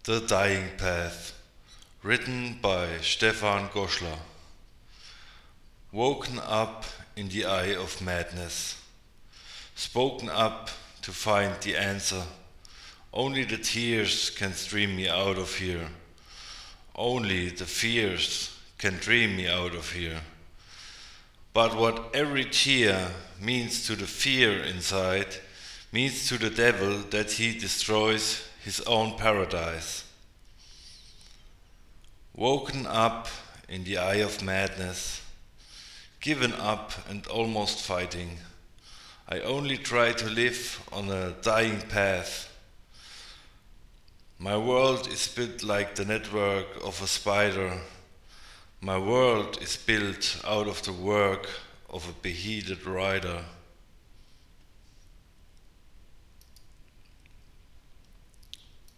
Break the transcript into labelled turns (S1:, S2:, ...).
S1: The Dying Path, written by Stefan Goschler. Woken up in the eye of madness, spoken up to find the answer. Only the tears can stream me out of here. Only the fears can dream me out of here. But what every tear means to the fear inside means to the devil that he destroys his own paradise. Woken up in the eye of madness, given up and almost fighting, I only try to live on a dying path. My world is built like the network of a spider. My world is built out of the work of a beheaded rider.